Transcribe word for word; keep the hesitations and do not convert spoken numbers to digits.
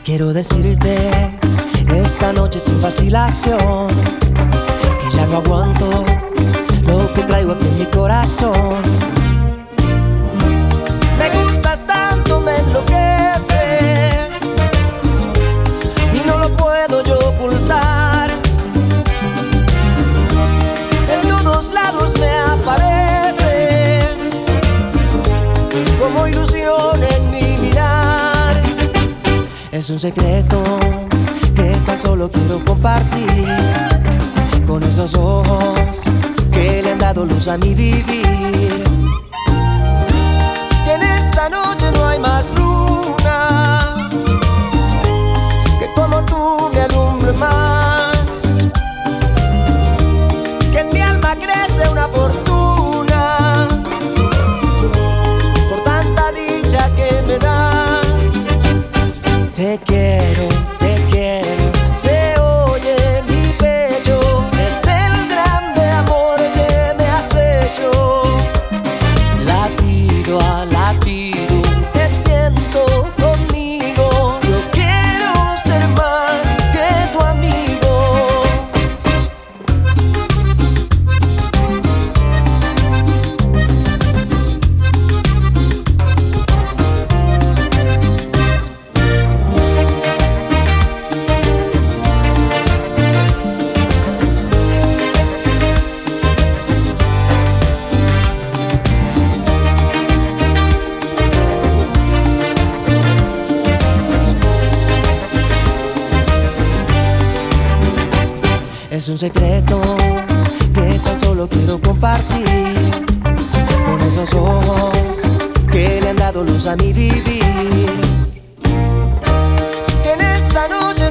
Quiero decirte esta noche sin vacilación que ya no aguanto lo que traigo aquí en mi corazón. Me gustas tanto, me enloqueces y no lo puedo yo ocultar. En todos lados me apareces como ilusión en mi mirar. Es un secreto que tan solo quiero compartir con esos ojos que le han dado luz a mi vivir. Que en esta noche no hay más luna que como tú me alumbre más. Que en mi alma crece una fortuna por tanta dicha que me das. Te quiero, te quiero, se oye mi pecho. Es el grande amor que me has hecho. Latido a latido te siento conmigo. Yo quiero ser más que tu amigo. Es un secreto que tan solo quiero compartir con esos ojos que le han dado luz a mi vivir. Que en esta noche